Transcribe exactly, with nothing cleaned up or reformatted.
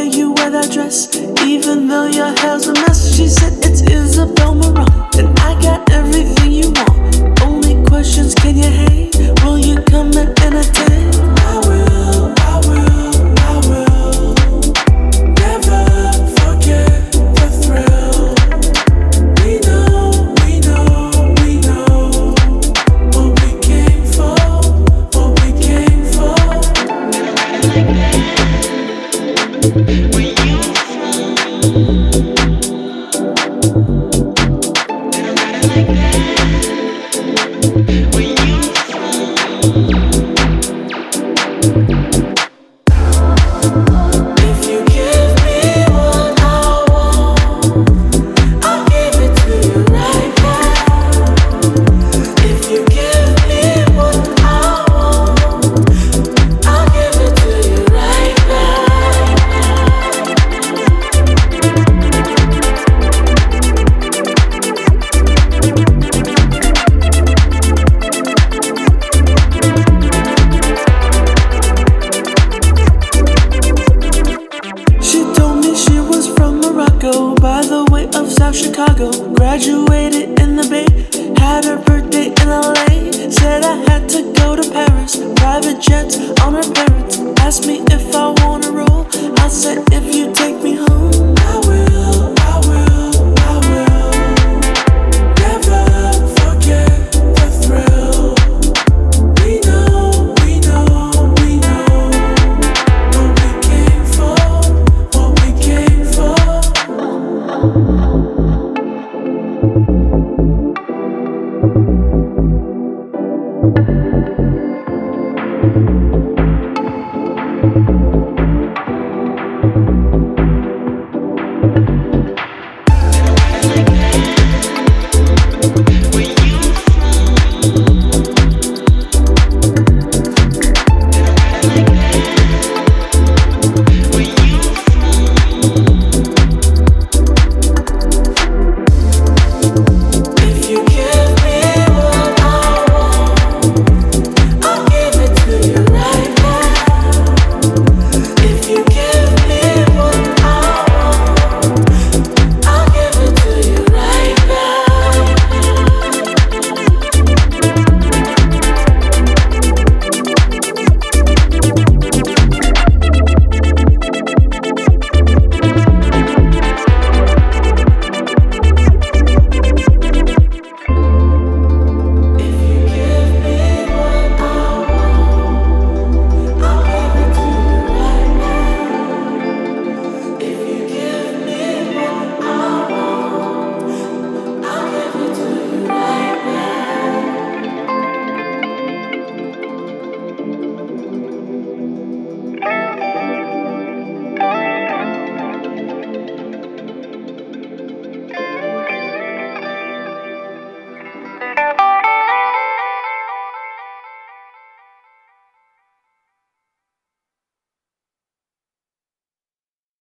way you wear that dress, even though your hair's a mess. She said it's Isabel Marant, and I got everything you want. Only questions, can you hang? Will you come and entertain? I will, I will, I will never forget the thrill. We know, we know, we know what we came for, what we came for. Where you from? Like that. Where you from? If you give me what I want, I'll give it to you right now. If you give me what I want, I'll give it to you right She told me she was from Morocco, by the way of South Chicago. Graduated in the Bay, had her birthday in L A. Said I had to go to Paris, private jets on her parents. Asked me if I wanna roll.